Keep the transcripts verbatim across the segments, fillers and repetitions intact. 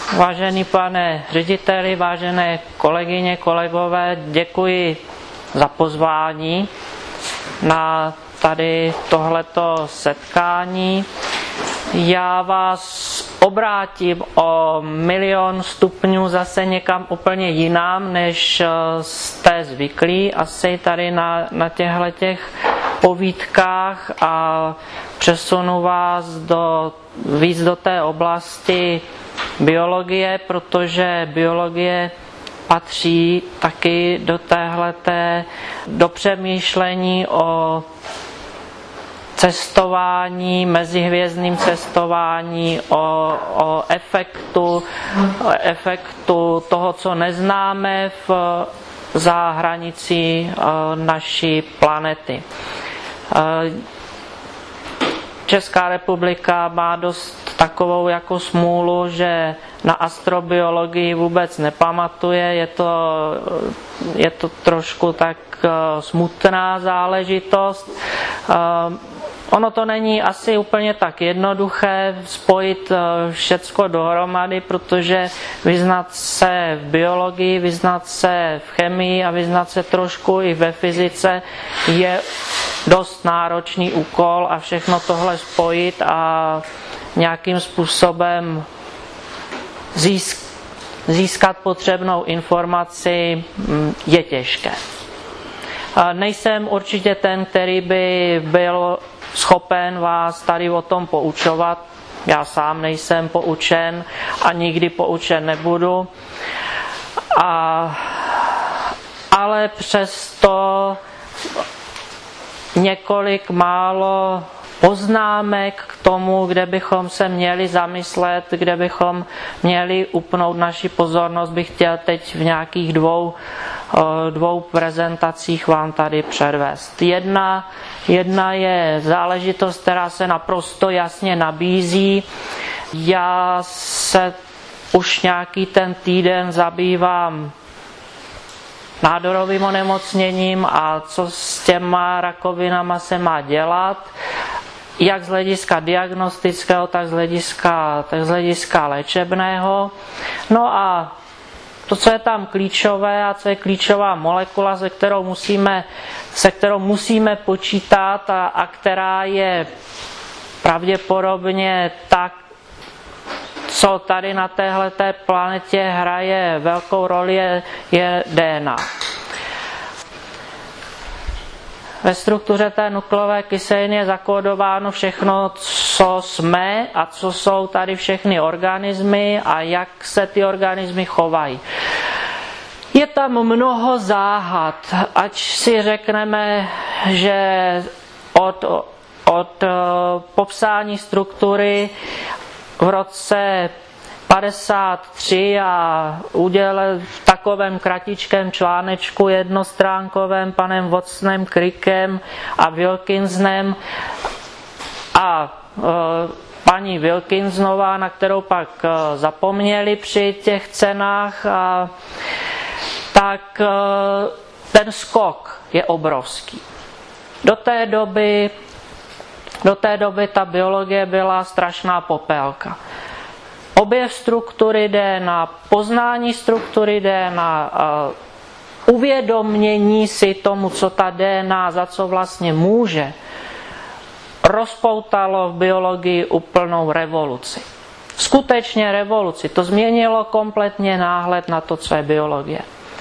Vážený pane řediteli, vážené kolegyně, kolegové, děkuji za pozvání na tady tohleto setkání. Já vás obrátím o milion stupňů zase někam úplně jinam, než jste zvyklí asi tady na, na těchto povídkách, a přesunu vás do, víc do té oblasti biologie, protože biologie patří taky do téhleté, do přemýšlení o cestování, mezihvězdným cestování, o, o efektu, o efektu toho, co neznáme v, za hranicí naší planety. Česká republika má dost takovou jako smůlu, že na astrobiologii vůbec nepamatuje. Je to, je to trošku tak smutná záležitost. Ono to není asi úplně tak jednoduché spojit všecko dohromady, protože vyznat se v biologii, vyznat se v chemii a vyznat se trošku i ve fyzice je dost náročný úkol, a všechno tohle spojit a nějakým způsobem získat potřebnou informaci je těžké. Nejsem určitě ten, který by byl schopen vás tady o tom poučovat. Já sám nejsem poučen a nikdy poučen nebudu. A, ale přesto několik málo poznámek k tomu, kde bychom se měli zamyslet, kde bychom měli upnout naši pozornost, bych chtěl teď v nějakých dvou, dvou prezentacích vám tady předvést. Jedna, jedna je záležitost, která se naprosto jasně nabízí. Já se už nějaký ten týden zabývám nádorovým onemocněním a co s těma rakovinama se má dělat, jak z hlediska diagnostického, tak z hlediska, tak z hlediska léčebného. No a to, co je tam klíčové a co je klíčová molekula, se kterou musíme, se kterou musíme počítat a, a která je pravděpodobně tak, co tady na téhleté planetě hraje velkou roli, je, je D N A. Ve struktuře té nukleové kyseliny je zakódováno všechno, co jsme a co jsou tady všechny organismy a jak se ty organismy chovají. Je tam mnoho záhad, ať si řekneme, že od, od popsání struktury v roce padesát tři a udělal v takovém kratičkém článečku jednostránkovém panem Watsonem, Crickem a Wilkinsonem a e, paní Wilkinsonová, na kterou pak e, zapomněli při těch cenách, a, tak e, ten skok je obrovský. Do té doby Do té doby ta biologie byla strašná popelka. Objev struktury D N A, poznání struktury D N A, uh, uvědomění si tomu, co ta D N A, za co vlastně může, rozpoutalo v biologii úplnou revoluci. Skutečně revoluci. To změnilo kompletně náhled na to, co je biologie.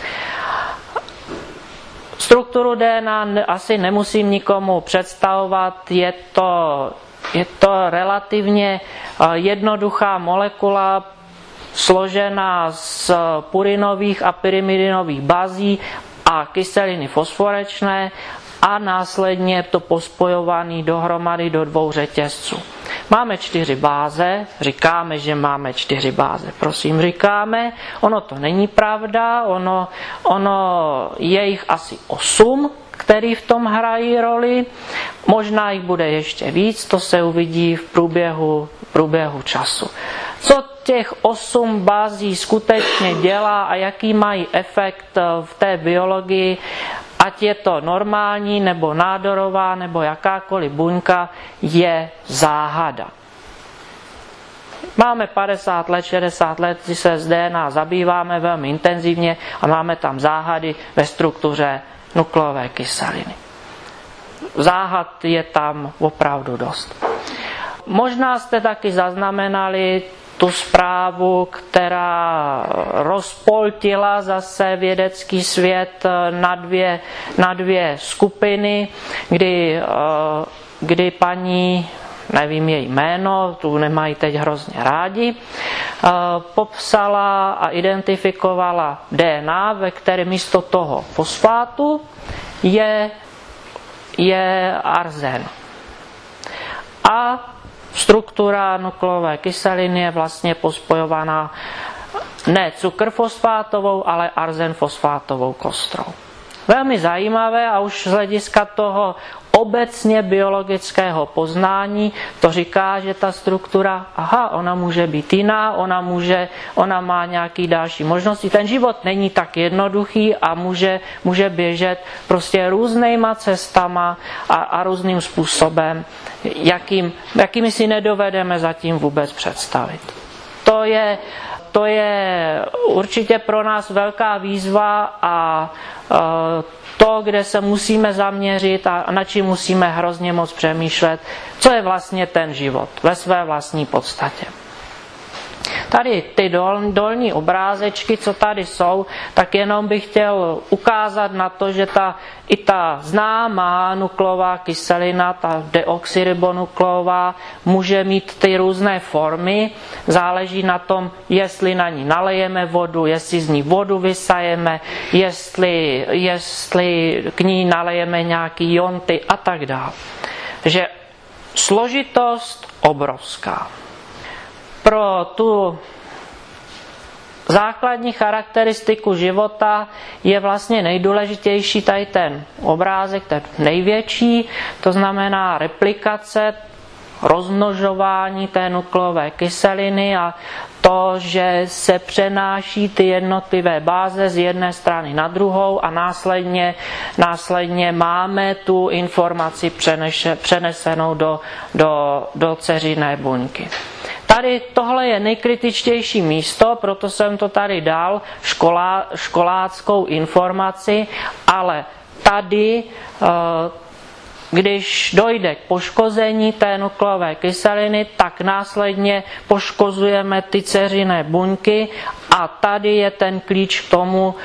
Strukturu D N A asi nemusím nikomu představovat, je to, je to relativně jednoduchá molekula složená z purinových a pyrimidinových bazí a kyseliny fosforečné a následně to pospojovaný dohromady do dvou řetězců. Máme čtyři báze, říkáme, že máme čtyři báze, prosím říkáme, ono to není pravda, ono, ono je jich asi osm, který v tom hrají roli, možná jich bude ještě víc, to se uvidí v průběhu, v průběhu času. Co těch osm bází skutečně dělá a jaký mají efekt v té biologii, ať je to normální, nebo nádorová, nebo jakákoliv buňka, je záhada. Máme padesát let, šedesát let, kdy se s D N A zabýváme velmi intenzivně a máme tam záhady ve struktuře nukleové kyseliny. Záhad je tam opravdu dost. Možná jste taky zaznamenali tu zprávu, která rozpoltila zase vědecký svět na dvě, na dvě skupiny, kdy, kdy paní, nevím její jméno, tu nemají teď hrozně rádi, popsala a identifikovala D N A, ve které místo toho fosfátu je, je arzen. A struktura nukleové kyseliny je vlastně pospojovaná ne cukrfosfátovou, ale arzenfosfátovou kostrou. Velmi zajímavé a už z hlediska toho obecně biologického poznání to říká, že ta struktura, aha, ona může být jiná, ona, může, ona má nějaký další možnosti. Ten život není tak jednoduchý a může, může běžet prostě různýma cestama a, a různým způsobem, jakým, jakými si nedovedeme zatím vůbec představit. To je, to je určitě pro nás velká výzva a to, kde se musíme zaměřit a na čím musíme hrozně moc přemýšlet, co je vlastně ten život ve své vlastní podstatě. Tady ty dol, dolní obrázečky, co tady jsou, tak jenom bych chtěl ukázat na to, že ta, i ta známá nukleová kyselina, ta deoxyribonukleová, může mít ty různé formy. Záleží na tom, jestli na ní nalejeme vodu, jestli z ní vodu vysajeme, jestli, jestli k ní nalejeme nějaký jonty a tak dále. Že složitost obrovská. Pro tu základní charakteristiku života je vlastně nejdůležitější tady ten obrázek, ten největší, to znamená replikace, rozmnožování té nukleové kyseliny a to, že se přenáší ty jednotlivé báze z jedné strany na druhou a následně, následně máme tu informaci přenesenou do, do, do dceřiné buňky. Tady tohle je nejkritičtější místo, proto jsem to tady dal, školá, školáckou informaci, ale tady, když dojde k poškození té nukleové kyseliny, tak následně poškozujeme ty dceřiné buňky a tady je ten klíč k tomu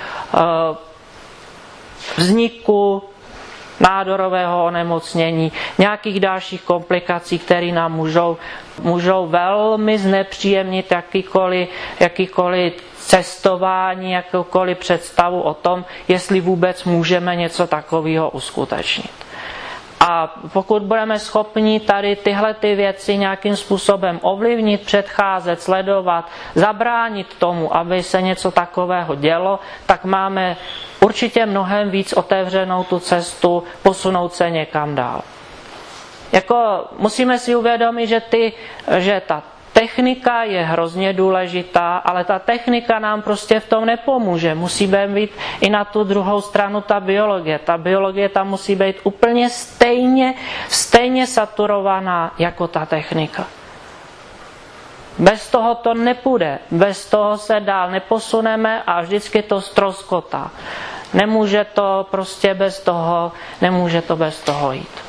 vzniku nádorového onemocnění, nějakých dalších komplikací, které nám můžou, můžou velmi znepříjemnit jakýkoliv, jakýkoliv cestování, jakoukoliv představu o tom, jestli vůbec můžeme něco takového uskutečnit. A pokud budeme schopni tady tyhle ty věci nějakým způsobem ovlivnit, předcházet, sledovat, zabránit tomu, aby se něco takového dělo, tak máme určitě mnohem víc otevřenou tu cestu posunout se někam dál. Jako musíme si uvědomit, že, ty, že ta technika je hrozně důležitá, ale ta technika nám prostě v tom nepomůže. Musíme být i na tu druhou stranu ta biologie. Ta biologie tam musí být úplně stejně, stejně saturovaná jako ta technika. Bez toho to nepůjde, bez toho se dál neposuneme a vždycky to ztroskotá. Nemůže to prostě bez toho, nemůže to bez toho jít.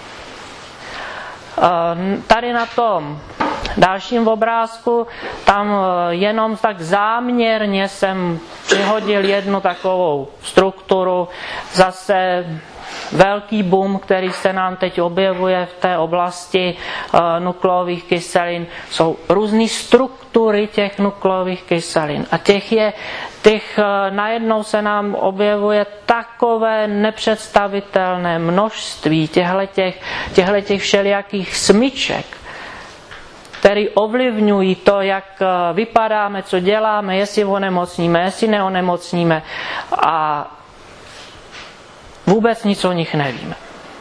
Tady na tom dalším obrázku, tam jenom tak záměrně jsem přihodil jednu takovou strukturu, zase velký boom, který se nám teď objevuje v té oblasti nukleových kyselin, jsou různé struktury těch nukleových kyselin. A těch je, těch najednou se nám objevuje takové nepředstavitelné množství těchto všelijakých smyček, které ovlivňují to, jak vypadáme, co děláme, jestli onemocníme, jestli neonemocníme a vůbec nic o nich nevíme.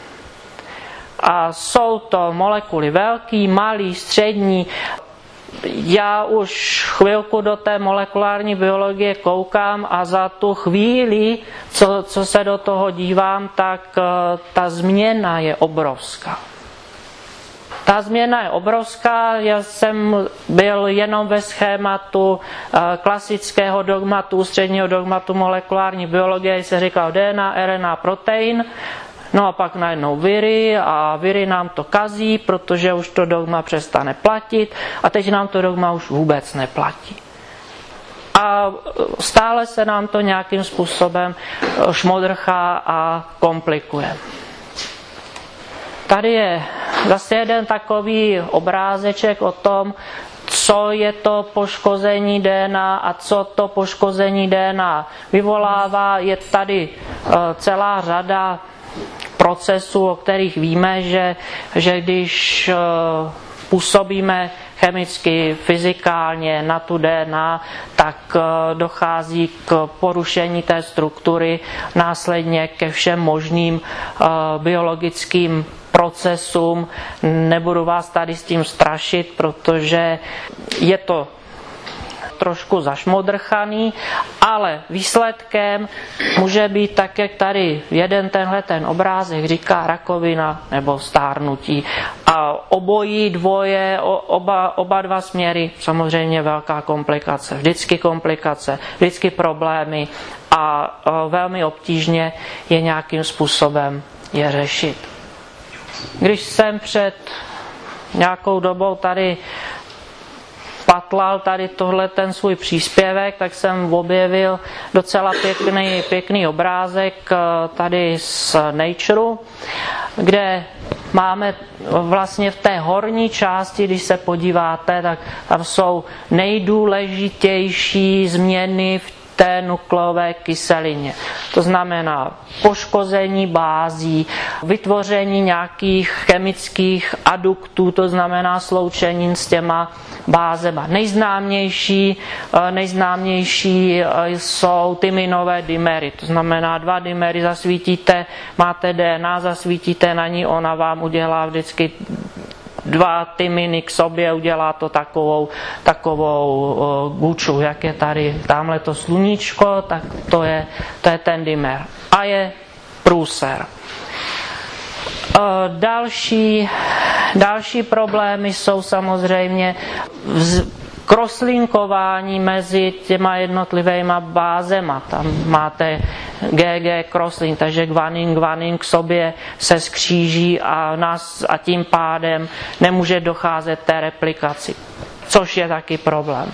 A jsou to molekuly velký, malý, střední. Já už chvilku do té molekulární biologie koukám a za tu chvíli, co, co se do toho dívám, tak ta změna je obrovská. Ta změna je obrovská, já jsem byl jenom ve schématu klasického dogmatu, ústředního dogmatu molekulární biologie, se říkal D N A, R N A, protein, no a pak najednou viry a viry nám to kazí, protože už to dogma přestane platit a teď nám to dogma už vůbec neplatí. A stále se nám to nějakým způsobem šmodrchá a komplikuje. Tady je zase jeden takový obrázeček o tom, co je to poškození D N A a co to poškození D N A vyvolává. Je tady celá řada procesů, o kterých víme, že, že když působíme chemicky, fyzikálně na tu D N A, tak dochází k porušení té struktury, následně ke všem možným biologickým procesům. Nebudu vás tady s tím strašit, protože je to trošku zašmodrchaný, ale výsledkem může být tak, jak tady jeden tenhle ten obrázek říká, rakovina nebo stárnutí. A obojí dvoje, oba, oba dva směry, samozřejmě velká komplikace, vždycky komplikace, vždycky problémy a velmi obtížně je nějakým způsobem je řešit. Když jsem před nějakou dobou tady patlal tady tohle ten svůj příspěvek, tak jsem objevil docela pěkný, pěkný obrázek tady z Nature, kde máme vlastně v té horní části, když se podíváte, tak tam jsou nejdůležitější změny v té nukleové kyselině. To znamená poškození bází, vytvoření nějakých chemických aduktů, to znamená sloučenin s těma bázema. Nejznámější, nejznámější jsou tyminové dimery, to znamená dva dimery zasvítíte, máte D N A, zasvítíte na ní, ona vám udělá vždycky dva tyminy k sobě, udělá to takovou, takovou uh, guču, jak je tady tamhle to sluníčko, tak to je, to je ten dimer. A je průser. Uh, další, další problémy jsou samozřejmě vz, crosslinkování mezi těma jednotlivýma bázema. Tam máte G G crosslink, takže guanin, guanin k sobě se skříží a, nás, a tím pádem nemůže docházet té replikaci, což je taky problém.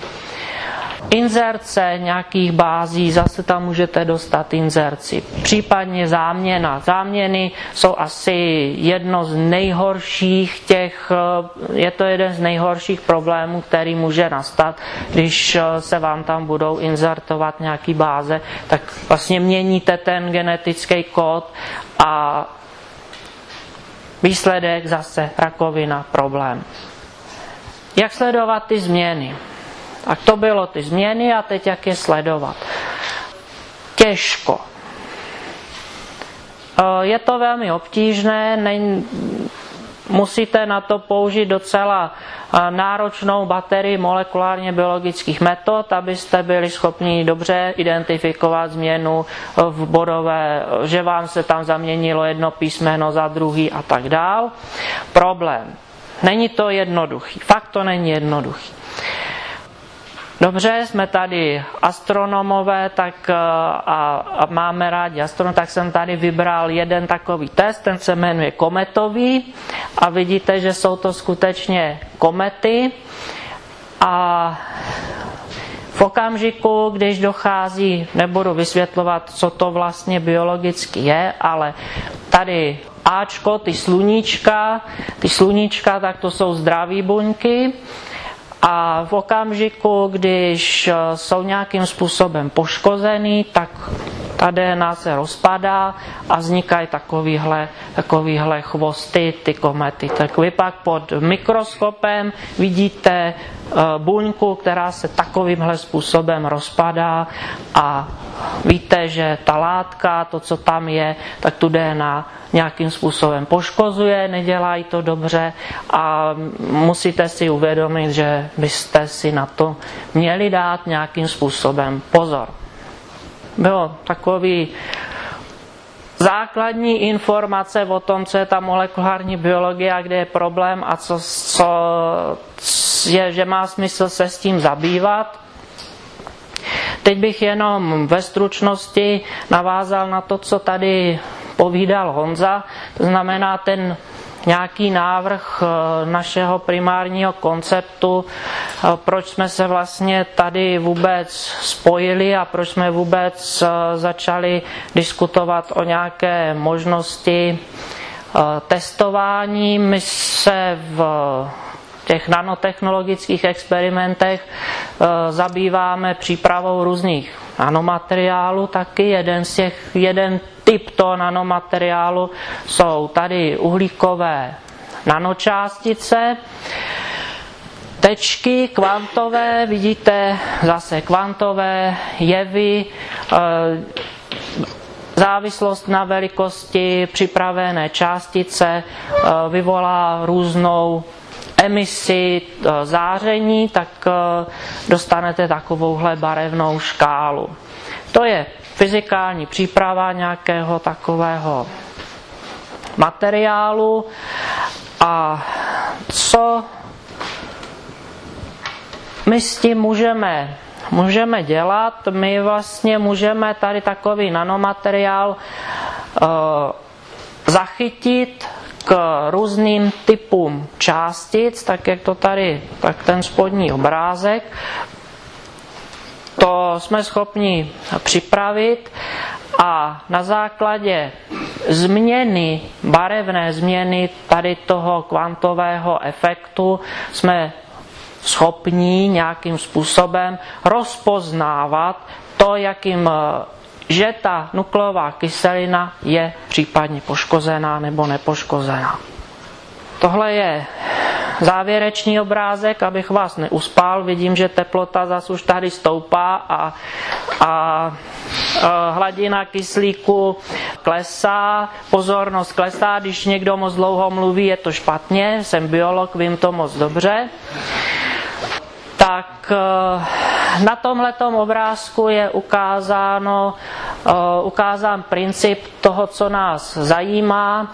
Inzerce nějakých bází, zase tam můžete dostat inzerci. Případně záměna. Záměny jsou asi jedno z nejhorších těch, je to jeden z nejhorších problémů, který může nastat, když se vám tam budou inzertovat nějaký báze, tak vlastně měníte ten genetický kód a výsledek zase rakovina, problém. Jak sledovat ty změny? Tak to bylo ty změny a teď jak je sledovat. Těžko. Je to velmi obtížné, musíte na to použít docela náročnou baterii molekulárně biologických metod, abyste byli schopni dobře identifikovat změnu v bodové, že vám se tam zaměnilo jedno písmeno za druhý a tak dál. Problém. Není to jednoduchý. Fakt to není jednoduchý. Dobře, jsme tady astronomové, tak a, a máme rádi astronom, tak jsem tady vybral jeden takový test, ten se jmenuje kometový a vidíte, že jsou to skutečně komety a v okamžiku, když dochází, nebudu vysvětlovat, co to vlastně biologicky je, ale tady Ačko, ty sluníčka, ty sluníčka, tak to jsou zdraví buňky. A v okamžiku, když jsou nějakým způsobem poškozený, tak ta D N A se rozpadá a vznikají takovýhle, takovýhle chvosty, ty komety. Tak vy pak pod mikroskopem vidíte buňku, která se takovýmhle způsobem rozpadá a víte, že ta látka, to, co tam je, tak tu D N A nějakým způsobem poškozuje, nedělají to dobře a musíte si uvědomit, že byste si na to měli dát nějakým způsobem pozor. Bylo takový základní informace o tom, co je ta molekulární biologie a kde je problém a co, co je, že má smysl se s tím zabývat. Teď bych jenom ve stručnosti navázal na to, co tady povídal Honza, to znamená ten nějaký návrh našeho primárního konceptu, proč jsme se vlastně tady vůbec spojili a proč jsme vůbec začali diskutovat o nějaké možnosti testování. My se v těch nanotechnologických experimentech zabýváme přípravou různých nanomateriálů taky. Jeden z těch, jeden typ toho nanomateriálu jsou tady uhlíkové nanočástice, tečky kvantové, vidíte zase kvantové jevy, závislost na velikosti připravené částice vyvolá různou emisi záření, tak dostanete takovouhle barevnou škálu. To je fyzikální příprava nějakého takového materiálu. A co my s tím můžeme, můžeme dělat? My vlastně můžeme tady takový nanomateriál uh, zachytit k různým typům částic, tak jak to tady, tak ten spodní obrázek. To jsme schopni připravit a na základě změny, barevné změny tady toho kvantového efektu jsme schopni nějakým způsobem rozpoznávat to, jakým, že ta nukleová kyselina je případně poškozená nebo nepoškozená. Tohle je závěrečný obrázek, abych vás neuspal. Vidím, že teplota zase už tady stoupá a, a, a hladina kyslíku klesá, pozornost klesá. Když někdo moc dlouho mluví, je to špatně. Jsem biolog, vím to moc dobře. Tak na tomhletom obrázku je ukázáno, ukázán princip toho, co nás zajímá.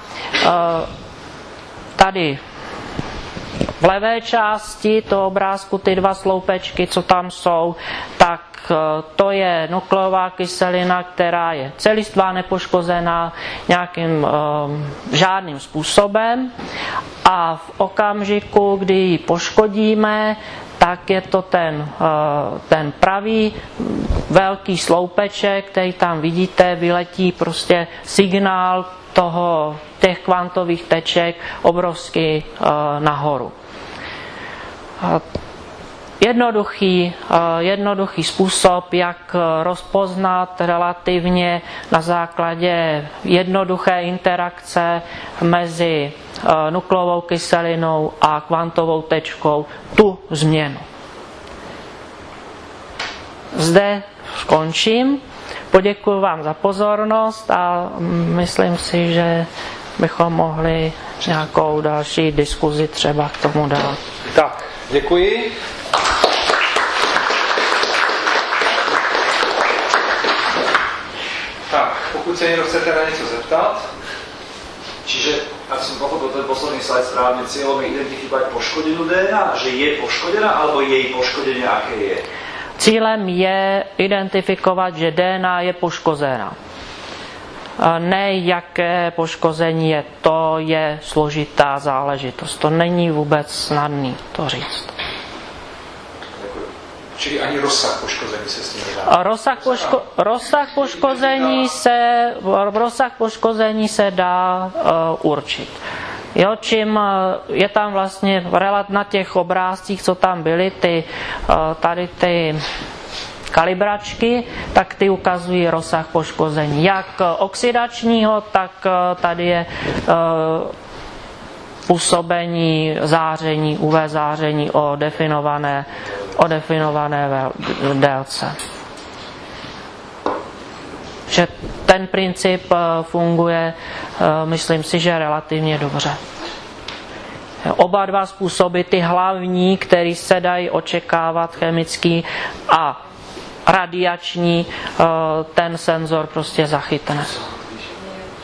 Tady v levé části toho obrázku ty dva sloupečky, co tam jsou, tak to je nukleová kyselina, která je celistvá, nepoškozená nějakým žádným způsobem. A v okamžiku, kdy ji poškodíme, tak je to ten, ten pravý velký sloupeček, který tam vidíte, vyletí prostě signál toho, těch kvantových teček obrovsky nahoru. Jednoduchý, jednoduchý způsob, jak rozpoznat relativně na základě jednoduché interakce mezi nukleovou kyselinou a kvantovou tečkou tu změnu. Zde skončím. Poděkuji vám za pozornost a myslím si, že bychom mohli nějakou další diskuzi třeba k tomu dát. Tak, děkuji. Tak, pokud se někdo chcete na něco zeptat. Čiže, ak som pochopil ten posledný slajd správne, cieľom je identifikovať poškodenú dé en á, že je poškodená, alebo jej poškodenie aké je? Cílem je identifikovat, že dé en á je poškozená. Ne jaké poškození je, to je složitá záležitost. To není vůbec snadný to říct. Čili ani rozsah poškození se s ním nedá. Rozsah, poško, rozsah, poškození se, rozsah poškození se dá uh, určit. Jo, čím je tam vlastně na těch obrázcích, co tam byly, ty, uh, tady ty kalibračky, tak ty ukazují rozsah poškození. Jak oxidačního, tak uh, tady je uh, působení záření, U V záření o definované, o definované délce. Že ten princip funguje, myslím si, že relativně dobře. Oba dva způsoby, ty hlavní, které se dají očekávat, chemický a radiační, ten senzor prostě zachytne.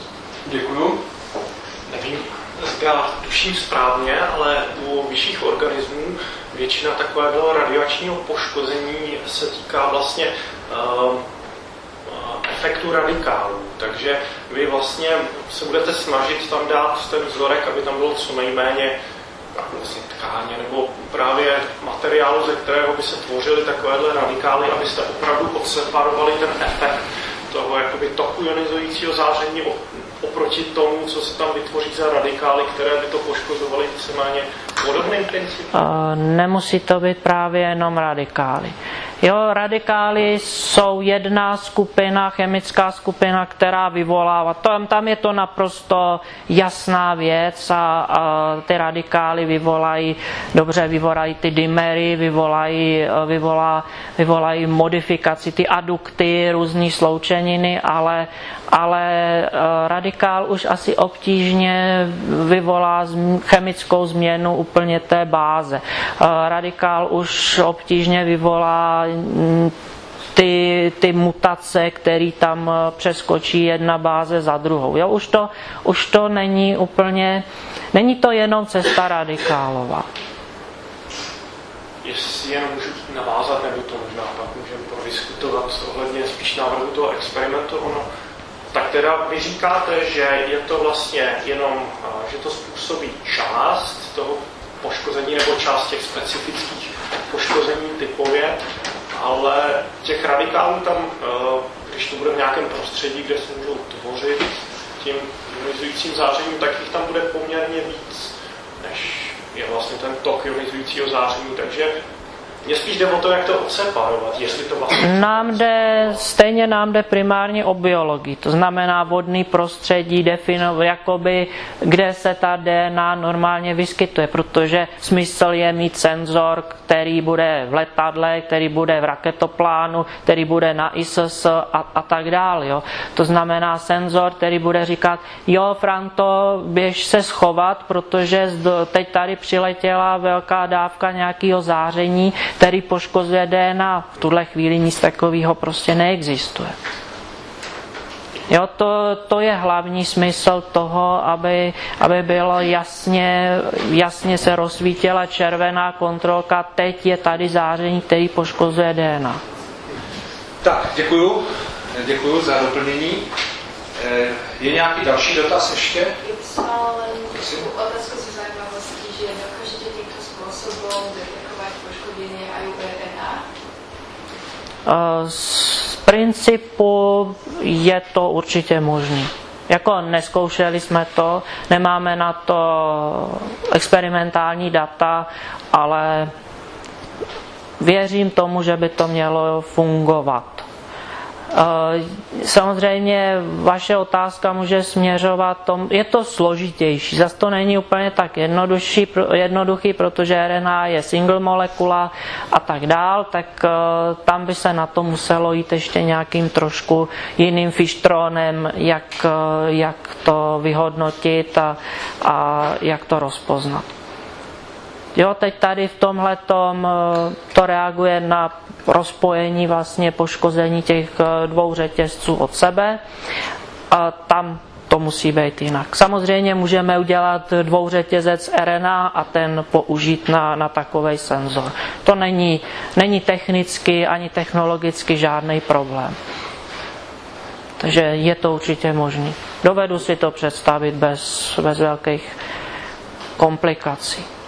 Děkuju. Nevím, zda tuším správně, ale u vyšších organismů většina takového radiačního poškození se týká vlastně uh, efektu radikálů. Takže vy vlastně se budete snažit tam dát ten vzorek, aby tam bylo co nejméně vlastně tkáně nebo právě materiálu, ze kterého by se tvořily takovéhle radikály, abyste opravdu odseparovali ten efekt toho jakoby toku ionizujícího záření oproti tomu, co se tam vytvoří za radikály, které by to poškozovaly víceméně podobným principem? Nemusí to být právě jenom radikály. Jo, radikály jsou jedna skupina, chemická skupina, která vyvolává. Tam, tam je to naprosto jasná věc a, a ty radikály vyvolají, dobře vyvolají ty dimery, vyvolají, vyvolá, vyvolají modifikaci, ty adukty, různý sloučeniny, ale, ale radikál už asi obtížně vyvolá chemickou změnu úplně té báze. Radikál už obtížně vyvolá ty, ty mutace, které tam přeskočí jedna báze za druhou. Jo, už to, už to není úplně, není to jenom cesta radikálová. Jestli jen můžu navázat, nebo to možná pak můžeme prodiskutovat ohledně spíš návrhu toho experimentu, ono, tak teda vy říkáte, že je to vlastně jenom, že to způsobí část toho poškození nebo část těch specifických poškození typově, ale těch radikálů tam, když to bude v nějakém prostředí, kde se můžou tvořit tím ionizujícím zářením, tak jich tam bude poměrně víc, než je vlastně ten tok ionizujícího záření, takže mě spíš jde o to, jak to odseparovat, jestli to vlastně... Nám jde, stejně nám jde primárně o biologii, to znamená vodní prostředí, definovat, jakoby, kde se ta D N A normálně vyskytuje, protože smysl je mít senzor, který bude v letadle, který bude v raketoplánu, který bude na I S S a, a tak dále. Jo. To znamená senzor, který bude říkat, jo, Franto, běž se schovat, protože teď tady přiletěla velká dávka nějakého záření, který poškozuje D N A. V tuhle chvíli nic takového prostě neexistuje. Jo, to, to je hlavní smysl toho, aby, aby bylo jasně, jasně se rozsvítila červená kontrolka, teď je tady záření, který poškozuje D N A. Tak, děkuju. Děkuju za doplnění. Je nějaký další dotaz ještě? Prosím. Otázku ze zajímavosti, že dokážete tímto způsobem detekovat poškození aj u R N A? Z principu je to určitě možné. Jako neskoušeli jsme to, nemáme na to experimentální data, ale věřím tomu, že by to mělo fungovat. Samozřejmě vaše otázka může směřovat tom, je to složitější, zase to není úplně tak jednoduchý, jednoduchý, protože R N A je single molekula a tak dál, tak tam by se na to muselo jít ještě nějakým trošku jiným fištrónem, jak, jak to vyhodnotit a, a jak to rozpoznat. Jo, teď tady v tomhletom to reaguje na rozpojení vlastně poškození těch dvou řetězců od sebe. A tam to musí být jinak. Samozřejmě můžeme udělat dvouřetězec R N A a ten použít na, na takovej senzor. To není, není technicky ani technologicky žádný problém. Takže je to určitě možný. Dovedu si to představit bez, bez velkých komplikací.